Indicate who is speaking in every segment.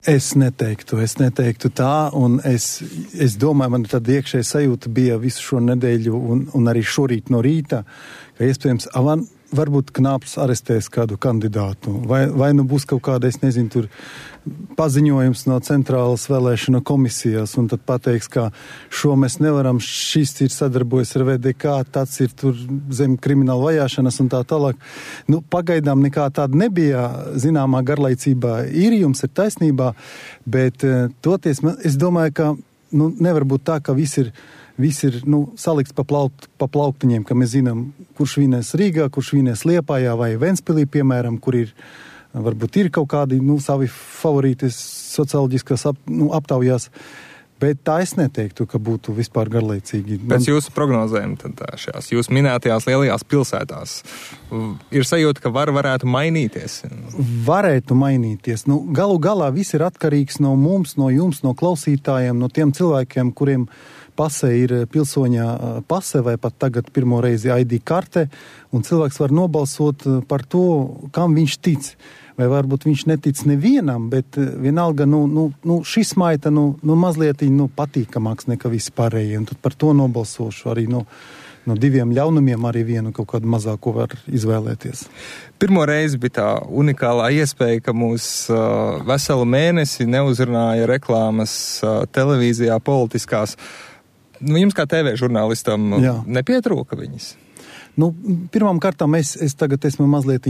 Speaker 1: Es neteiktu tā, un es domāju, man tad iekšēja sajūta bija visu šo nedēļu un arī šorīt no rīta, ka iespējams varbūt Knāplis arestēs kādu kandidātu, vai nu būs kaut kāda, es nezinu, tur paziņojums no centrālas vēlēšana komisijas, un tad pateiks, ka šo mēs nevaram, šis ir sadarbojas ar VDK, tāds ir tur zem krimināla vajāšanas un tā tālāk. Pagaidām nekā tāda nebija, zināmā garlaicībā jums ir taisnībā, bet toties, es domāju, ka nevar būt tā, ka viss ir salikts pa plauktiņiem, ka mēs zinām, kurš vinēs Rīgā, kurš vinēs Liepājā vai Ventspilī, piemēram, kur varbūt ir kaut kādi, savi favorīti socioloģiskās aptaujās, bet tā es neteiktu, ka būtu vispār garlaicīgi.
Speaker 2: Pēc jūsu prognozēm, tad šajās jūs minētajās lielajās pilsētās ir sajūta, ka varētu mainīties?
Speaker 1: Varētu mainīties. Galu galā viss ir atkarīgs no mums, no jums, no klausītājiem, no tiem cilvēkiem, kuriem pase ir pilsoņa pase vai pat tagad pirmo reizi ID karte, un cilvēks var nobalsot par to, kam viņš tic. Vai varbūt viņš netic nevienam, bet vienalga, šis maita, mazliet patīkamāks nekā visi pārējie, un tad par to nobalsošu arī no 2 ļaunumiem arī vienu kaut kādu mazāko var izvēlēties.
Speaker 2: Pirmo reizi bija tā unikālā iespēja, ka mūs veselu mēnesi neuzrunāja reklāmas televīzijā politiskās. Jums kā TV žurnālistam nepietrūka viņas?
Speaker 1: Pirmām kārtām es tagad esmu mazliet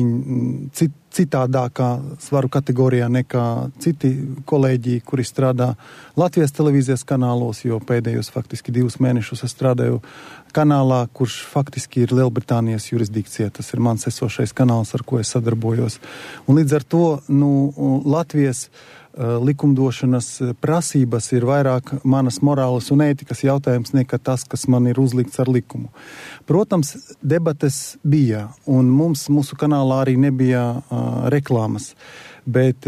Speaker 1: citādākā svaru kategorijā nekā citi kolēģi, kuri strādā Latvijas televīzijas kanālos, jo pēdējos faktiski 2 mēnešus es strādāju kanālā, kurš faktiski ir Lielbritānijas jurisdikcija. Tas ir mans esošais kanāls, ar ko es sadarbojos. Un līdz ar to, Latvijas likumdošanas prasības ir vairāk manas morāles un ētikas jautājums nekā tas, kas man ir uzlikts ar likumu. Protams, debates bija, un mūsu kanālā arī nebija reklāmas, bet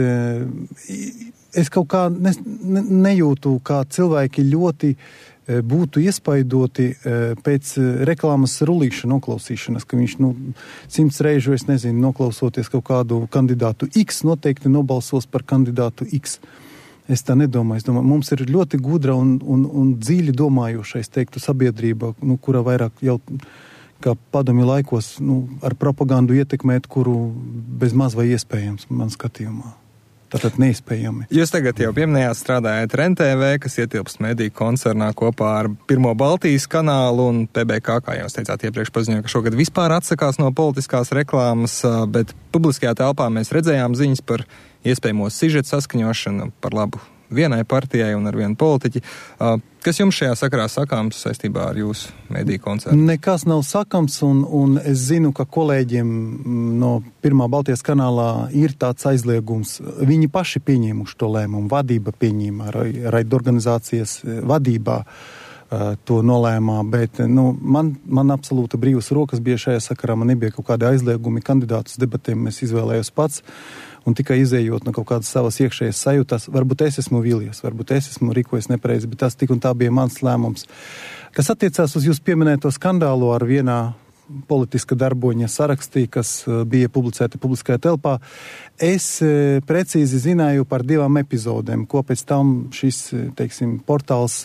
Speaker 1: es kaut kā nejūtu, kā cilvēki ļoti būtu iespaidoti pēc reklāmas rullīša noklausīšanas, ka viņš 100 reižu, es nezinu, noklausoties kaut kādu kandidātu X, noteikti nobalsos par kandidātu X. Es tā nedomāju. Es domāju, mums ir ļoti gudra un dziļi domājoša, es teiktu, sabiedrība, kura vairāk jau kā padomju laikos ar propagandu ietekmēt, kuru bez maz vai iespējams man skatījumā. Tātad neizspējami.
Speaker 2: Jūs tagad jau pieminējāt, strādājat REN-TV, kas ietilpst mediju koncernā kopā ar Pirmo Baltijas kanālu un PBK, kā jūs teicāt iepriekš paziņoja, ka šogad vispār atsakās no politiskās reklāmas, bet publiskajā telpā mēs redzējām ziņas par iespējamo sižetu saskaņošanu par labu vienai partijai un ar vienu politiķi. Kas jums šajā sakarā sakāms saistībā ar jūsu mediju koncernu?
Speaker 1: Nekas nav sakams, un es zinu, ka kolēģiem no Pirmā Baltijas kanālā ir tāds aizliegums. Viņi paši pieņēmuši to lēmumu, vadība pieņēma, raidorganizācijas vadībā to nolēmā, bet man absolūti brīvas rokas bija šajā sakarā, man nebija kaut kādi aizliegumi, kandidātus debatēm es izvēlējos pats, un tikai izējot no kaut kādas savas iekšējas sajūtas, varbūt es esmu vīlies, varbūt es esmu rīkojies nepareizi, bet tas tik un tā bija mans lēmums. Kas attiecās uz jūs pieminēto skandālu ar vienā politiska darboņa sarakstī, kas bija publicēta publiskajā telpā, es precīzi zināju par 2 epizodēm, ko pēc tam šis, teiksim, portāls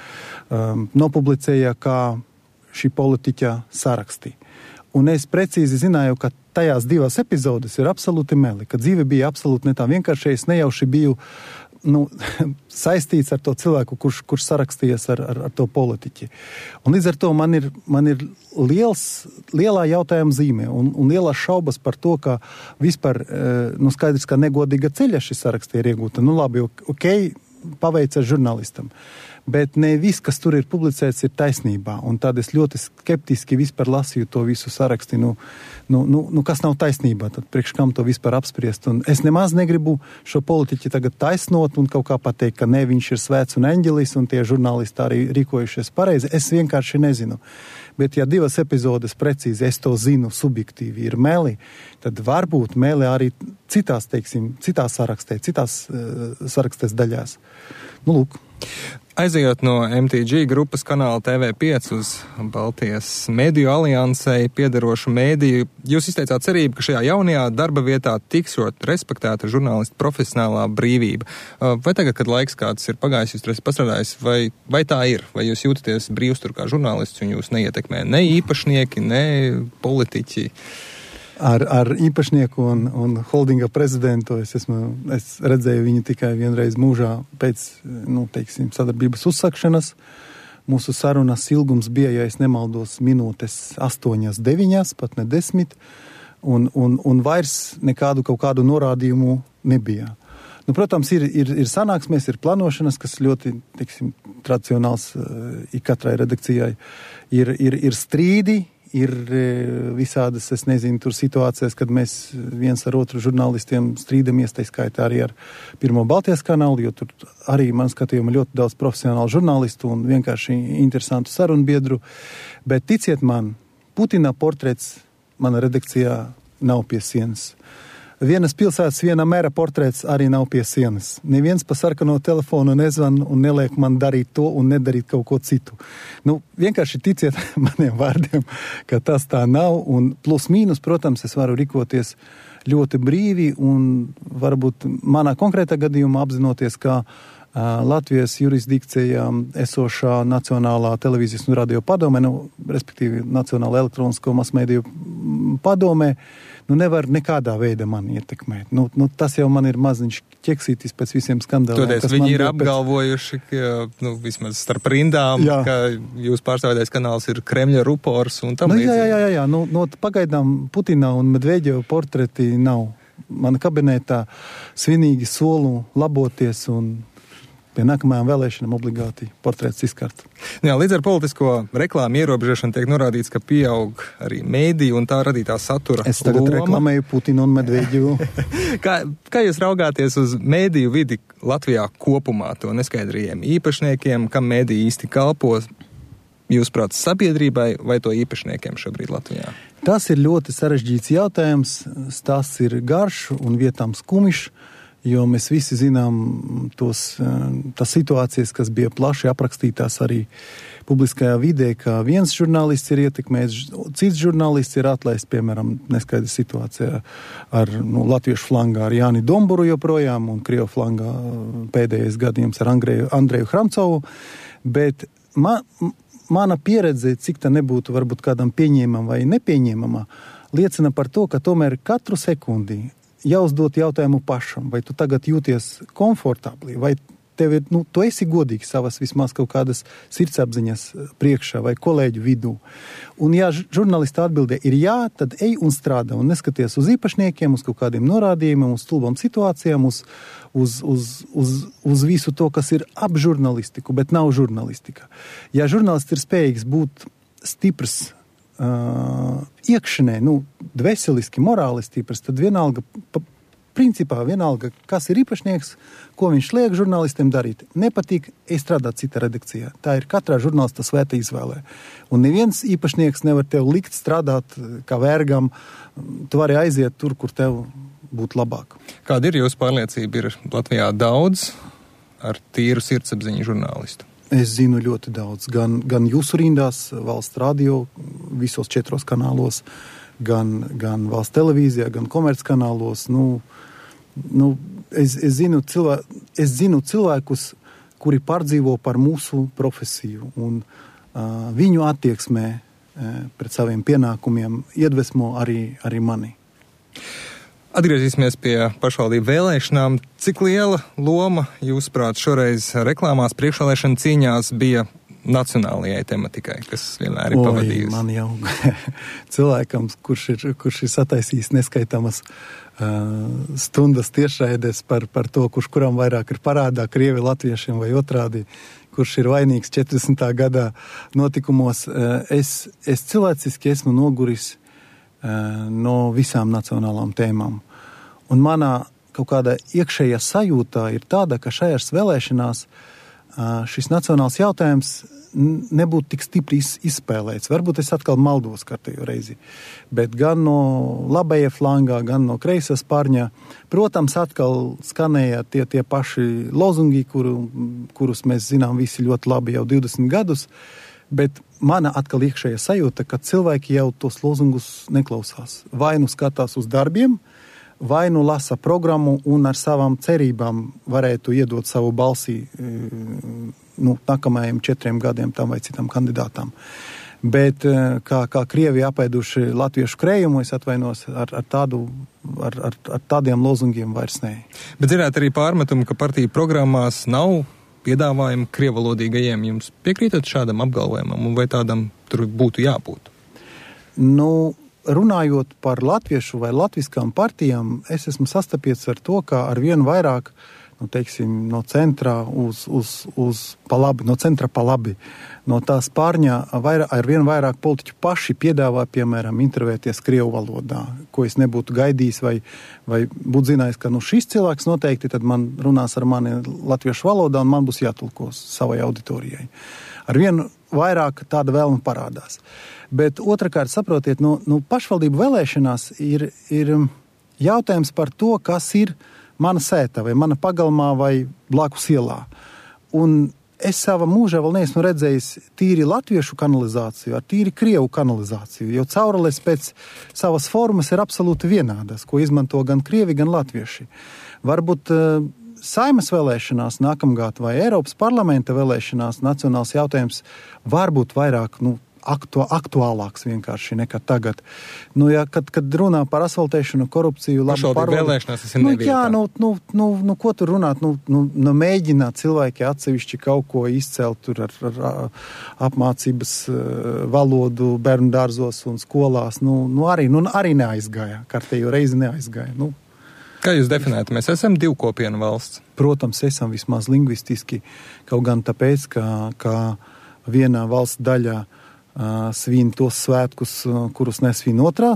Speaker 1: nopublicēja kā šī politiķa sarakstī. Un es precīzi zināju, ka tajās 2 epizodes ir absolūti meli, ka dzīve bija absolūti ne tā vienkārši, es nejauši biju saistīts ar to cilvēku, kurš sarakstījies ar to politiķi. Un līdz ar to man ir lielā jautājuma zīme un lielās šaubas par to, ka vispār, skaidrs, ka negodīga ceļa šis sarakstī ir iegūta. Labi, ok, paveicas žurnālistam. Bet ne viss, kas tur ir publicēts, ir taisnībā. Un tad es ļoti skeptiski vispār lasīju to visu saraksti. Kas nav taisnībā, tad priekš kam to vispār apspriest. Un es nemaz negribu šo politiķi tagad taisnot un kaut kā pateikt, ka ne, viņš ir svēts un eņģelis un tie žurnālisti arī rīkojušies pareizi. Es vienkārši nezinu. Bet ja 2 epizodes precīzi es to zinu subjektīvi ir meli, tad varbūt meli arī citās sarakstēs daļās. Lūk.
Speaker 2: Aizejot no MTG grupas kanāla TV5 uz Baltijas mediju aliansei piederošu mēdīju, jūs izteicāt cerību, ka šajā jaunajā darba vietā tiksot respektēta žurnālistu profesionālā brīvība. Vai tagad, kad laiks kāds ir pagājis, jūs esat pastrādājis, vai tā ir? Vai jūs jūtaties brīvs tur kā žurnālists un jūs neietekmē ne īpašnieki, ne politiķi?
Speaker 1: Ar īpašnieku un holdinga prezidentu es redzēju viņu tikai vienreiz mūžā pēc, sadarbības uzsakšanas. Mūsu sarunas ilgums bija, ja es nemaldos, minūtes 8, 9, pat ne 10, un vairs nekādu kaut kādu norādījumu nebija. Protams, ir sanāksmēs, ir plānošanas, kas ļoti, tradicionāls katrai redakcijai. Ir strīdi, ir visādas, es nezinu, tur situācijas, kad mēs viens ar otru žurnālistiem strīdamies, tā skaitā arī ar Pirmo Baltijas kanālu, jo tur arī, man skatījumā, ļoti daudz profesionālu žurnālistu un vienkārši interesantu sarunbiedru. Bet ticiet man, Putina portrets mana redakcijā nav pie sienas. Vienas pilsētas, viena mēra portrets arī nav pie sienas. Neviens pa sarkano telefonu nezvan un neliek man darīt to un nedarīt kaut ko citu. Vienkārši ticiet maniem vārdiem, ka tas tā nav, un plus mīnus, protams, es varu rīkoties ļoti brīvi, un varbūt manā konkrētā gadījumā apzinoties, ka Latvijas jurisdikcijā esošā Nacionālā televīzijas un radio padome, respektīvi Nacionāla elektronisko masmediju padome, nevar nekādā veidā mani ietekmēt. Tas jau man ir maziņš ķeksītis pēc visiem skandāliem.
Speaker 2: Toties viņi ir apgalvojuši, ka vismaz starp rindām, ka jūs pārstāvētais kanāls ir Kremļa rupors un tam līdzīgi.
Speaker 1: Jā. Pagaidām Putina un Medveģeva portreti nav. Mana kabinetā svinīgi solu laboties un pie nākamajām vēlēšanām obligāti portrets izkart.
Speaker 2: Līdz ar politisko reklāmu ierobežošanu tiek norādīts, ka pieaug arī mēdīju un tā radītā satura
Speaker 1: Es tagad reklamēju Putinu un Medveģevu.
Speaker 2: Kā jūs raugāties uz mēdīju vidi Latvijā kopumā, to neskaidrajiem īpašniekiem, kam mēdīji īsti kalpo, jūsuprāt, sabiedrībai vai to īpašniekiem šobrīd Latvijā?
Speaker 1: Tas ir ļoti sarežģīts jautājums, stāsts ir garš un vietām skumišs, jo mēs visi zinām tās situācijas, kas bija plaši aprakstītās arī publiskajā vidē, ka viens žurnālists ir ietekmējis, cits žurnālists ir atlaists, piemēram, neskaidra situācijā ar latviešu flangā ar Jāni Domburu joprojām un krievu flangā pēdējais gadījums ar Andreju Hramcovu, bet mana pieredze, cik tā nebūtu varbūt kādam pieņēmama vai nepieņēmama, liecina par to, ka tomēr katru sekundi jāuzdot jautājumu pašam, vai tu tagad jūties komfortabli, vai tev ir, tu esi godīgs savas vismaz kaut kādas sirdsapziņas priekšā vai kolēģu vidū. Un ja žurnālista atbildē ir jā, tad ej un strādā un neskaties uz īpašniekiem, uz kaut kādiem norādījumiem, uz stulbām situācijām, uz visu to, kas ir ap žurnālistiku, bet nav žurnālistika. Ja žurnālists ir spējīgs būt stiprs, iekšenē, dveseliski, morāli stiprs, tad principā vienalga, kas ir īpašnieks, ko viņš liek žurnālistiem darīt. Nepatīk, strādāt cita redakcijā. Tā ir katrā žurnālista svēta izvēlē. Un neviens īpašnieks nevar tev likt strādāt kā vergam. Tu vari aiziet tur, kur tev būtu labāk.
Speaker 2: Kāda ir jūsu pārliecība? Ir Latvijā daudz ar tīru sirdsapziņu žurnālistu?
Speaker 1: Es zinu ļoti daudz. Gan jūsu rindās, valsts radio, visos 4 kanālos, gan valsts televīzijā, gan komerckanālos. Es zinu cilvēkus, kuri pārdzīvo par mūsu profesiju, un viņu attieksmē pret saviem pienākumiem iedvesmo arī mani.
Speaker 2: Atgriezīsimies pie pašvaldību vēlēšanām. Cik liela loma, jūsuprāt, šoreiz reklāmās priekšvēlēšana cīņās bija nacionālajai tematikai, kas vienmēr ir pavadījusi?
Speaker 1: Man jau cilvēkam, kurš ir sataisījis neskaitāmas stundas tiešraides par to, kuram vairāk ir parādā, krievi latviešiem vai otrādi, kurš ir vainīgs 40. gadā notikumos. Es cilvēciski esmu noguris no visām nacionālām tēmām. Un manā kaut kāda iekšējā sajūtā ir tāda, ka šajās vēlēšanās šis nacionāls jautājums nebūtu tik stipri izspēlēts. Varbūt es atkal maldos kārtējo reizi, bet gan no labējā flangā, gan no kreisā spārņā, protams, atkal skanēja tie paši lozungi, kurus mēs zinām visi ļoti labi jau 20 gadus, bet mana atkal iekšējā sajūta, ka cilvēki jau tos lozungus neklausās. Vai nu skatās uz darbiem, vai nu lasa programmu un ar savām cerībām varētu iedot savu balsi nākamajiem 4 gadiem tam vai citam kandidātam. Bet kā Krievi apēduši latviešu krējumu, es atvainos ar tādiem lozungiem vairs nē.
Speaker 2: Bet dzirdēt arī pārmetumu, ka partiju programmās nav piedāvājumu krievalodīgajiem. Jums piekrītat šādam apgalvojumam, un vai tādam tur būtu jābūt?
Speaker 1: Runājot par latviešu vai latviskām partijām, es esmu sastapies ar to, ka ar vien vairāk, no centra no centra pa labi, no tā spārņā ar vien vairāk politiķu paši piedāvā, piemēram, intervēties krievu valodā, ko es nebūtu gaidījis vai būtu zinājis, ka šis cilvēks noteikti tad man runās ar mani latviešu valodā un man būs jātulkos savai auditorijai. Ar vien vairāk tāda vēlme parādās. Bet otrakārt, saprotiet, pašvaldību vēlēšanās ir jautājums par to, kas ir mana sēta vai mana pagalmā vai blakus ielā. Un es savā mūžā vēl neesmu redzējis tīri latviešu kanalizāciju ar tīri krievu kanalizāciju, jo caurules pēc savas formas ir absolūti vienādas, ko izmanto gan krievi, gan latvieši. Varbūt Saimas vēlēšanās nākamgad vai Eiropas parlamenta vēlēšanās nacionāls jautājums var būt vairāk, aktuālāks vienkārši nekā tagad. Kad runā par asfaltēšanu, korupciju, labu
Speaker 2: pārvaldi... vēlēšanās tas ir nevietā.
Speaker 1: Ko tur runāt? Mēģināt cilvēki atsevišķi kaut ko izcelt tur ar apmācības valodu bērnu dārzos un skolās. Arī neaizgāja. Kārtējo reizi neaizgāja.
Speaker 2: Kā jūs definētu? Mēs esam divkopienu valsts?
Speaker 1: Protams, esam vismaz lingvistiski, kaut gan tāpēc, ka vienā valsts daļā svin tos svētkus, kurus nesvin otrā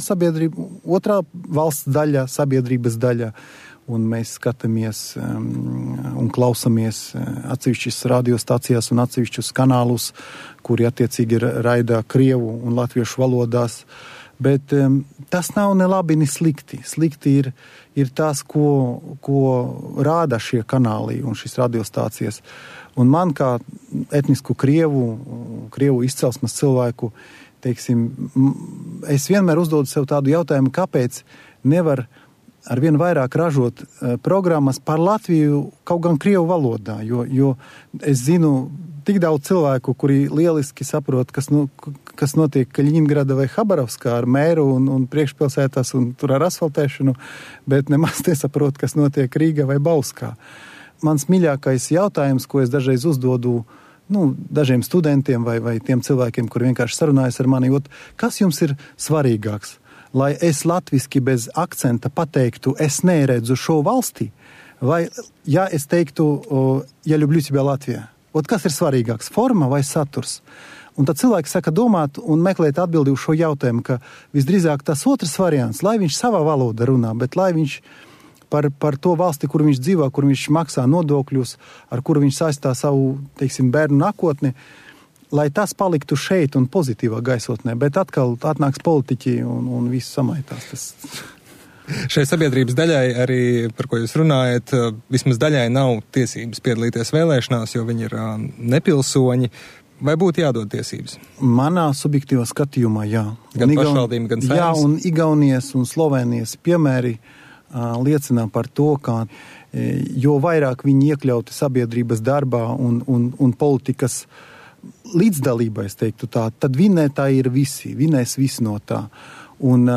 Speaker 1: valsts daļa, sabiedrības daļa, un mēs skatāmies un klausamies atsevišķas radiostācijās un atsevišķus kanālus, kuri attiecīgi raida krievu un latviešu valodās. Bet tas nav ne labi, ne slikti. Slikti ir tas, ko rāda šie kanāli un šīs radiostācijas. Un man kā etnisku krievu izcelsmes cilvēku, teiksim, es vienmēr uzdodu sev tādu jautājumu, kāpēc nevar arvien vairāk ražot programmas par Latviju kaut gan krievu valodā, jo es zinu tik daudz cilvēku, kuri lieliski saprot, kas notiek Kaļiņingrada vai Habarovskā ar mēru un priekšpilsētās un tur ar asfaltēšanu, bet nemaz nesaprot, kas notiek Rīgā vai Bauskā. Mans mīļākais jautājums, ko es dažreiz uzdodu dažiem studentiem vai tiem cilvēkiem, kuri vienkārši sarunājas ar mani, kas jums ir svarīgāks? Lai es latviski bez akcenta pateiktu, es neredzu šo valsti, vai ja es teiktu, ja ļubļu тебя Latvijā? Kas ir svarīgāks, forma vai saturs? Un tad cilvēki saka domāt un meklēt atbildi uz šo jautājumu, ka visdrīzāk tas otrs variants, lai viņš savā valodā runā, bet lai viņš par to valsti, kur viņš dzīvo, kur viņš maksā nodokļus, ar kuru viņš saistā savu, teiksim, bērnu nākotni, lai tas paliktu šeit un pozitīvā gaisotnē, bet atkal atnāks politiķi un viss samaitās.
Speaker 2: Šai sabiedrības daļai arī, par ko jūs runājat, vismaz daļai nav tiesības piedalīties vēlēšanās, jo viņi ir nepilsoņi. Vai būtu jādod tiesības?
Speaker 1: Manā subjektīvā skatījumā, jā.
Speaker 2: Gan pašvaldība, gan Saeimas?
Speaker 1: Jā, un Igaunijas un Slovenijas piemēri liecina par to, ka jo vairāk viņi iekļauti sabiedrības darbā un politikas līdzdalībā, es teiktu tā, tad vinētāji ir visi, vinēs visi no tā. Un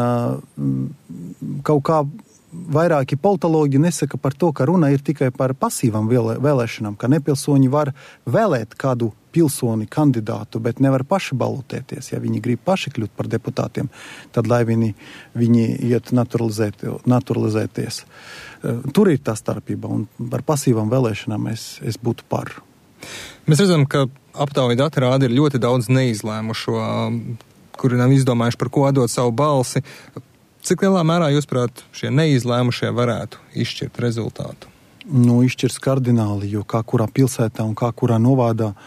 Speaker 1: kaut kā vairāki politoloģi nesaka par to, ka runa ir tikai par pasīvām vēlēšanām, ka nepilsoņi var vēlēt kādu pilsoni kandidātu, bet nevar paši balotēties. Ja viņi grib paši kļūt par deputātiem, tad lai viņi iet naturalizēties. Tur ir tā starpība, un par pasīvām vēlēšanām es būtu par.
Speaker 2: Mēs redzam, ka aptauja dati rāda ir ļoti daudz neizlēmušo, kuri nav izdomājuši, par ko atdot savu balsi. Cik lielā mērā, jūsuprāt, šie neizlēmušie varētu izšķirt rezultātu?
Speaker 1: Izšķirs kardināli, jo kā kurā pilsētā un kā kurā novādā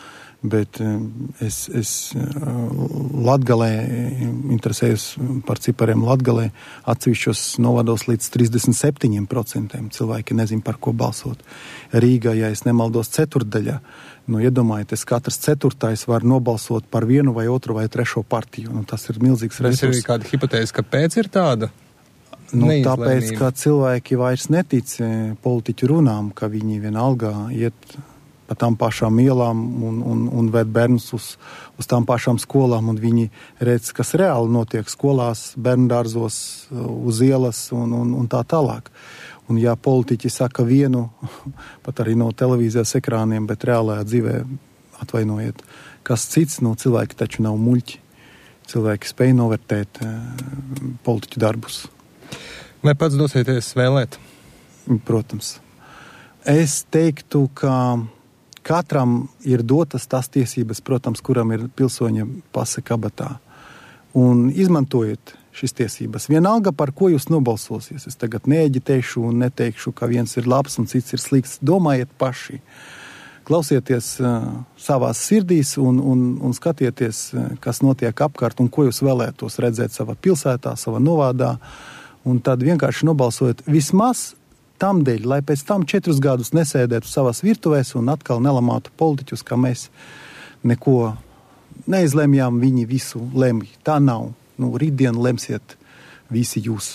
Speaker 1: Bet es Latgalē interesējos par cipariem Latgalē, atsevišķos novados līdz 37% cilvēki nezin, par ko balsot. Rīgā, ja es nemaldos, ceturtdaļā, iedomājieties, katrs ceturtais var nobalsot par vienu vai otru vai trešo partiju. Tas ir milzīgs resurss.
Speaker 2: Tas ir arī kāda hipotēze, kāpēc ir tāda?
Speaker 1: Tāpēc, ka cilvēki vairs netic politiķu runām, ka viņi vienalga iet pa tām pašām ielām un ved bērnus uz tām pašām skolām, un viņi redz, kas reāli notiek skolās, bērndārzos, uz ielas un tā tālāk. Un ja politiķi saka vienu, pat arī no televīzijas ekrāniem, bet reālajā dzīvē, atvainojiet, kas cits, cilvēki taču nav muļķi. Cilvēki spēj novērtēt politiķu darbus.
Speaker 2: Vai pats dosieties vēlēt?
Speaker 1: Protams. Es teiktu, ka katram ir dotas tās tiesības, protams, kuram ir pilsoņa pase kabatā. Un izmantojiet šīs tiesības. Vienalga, par ko jūs nobalsosies. Es tagad neeģitēšu un neteikšu, ka viens ir labs un cits ir slikts. Domājiet paši. Klausieties savās sirdīs un skatieties, kas notiek apkārt un ko jūs vēlētos redzēt savā pilsētā, savā novādā. Un tad vienkārši nobalsojiet vismaz tam dēļ, lai pēc tam 4 gadus nesēdētu savās virtuvēs un atkal nelamātu politiķus, ka mēs neko neizlemjām, viņi visu lemj. Tā nav. Rītdien lemsiet visi jūs.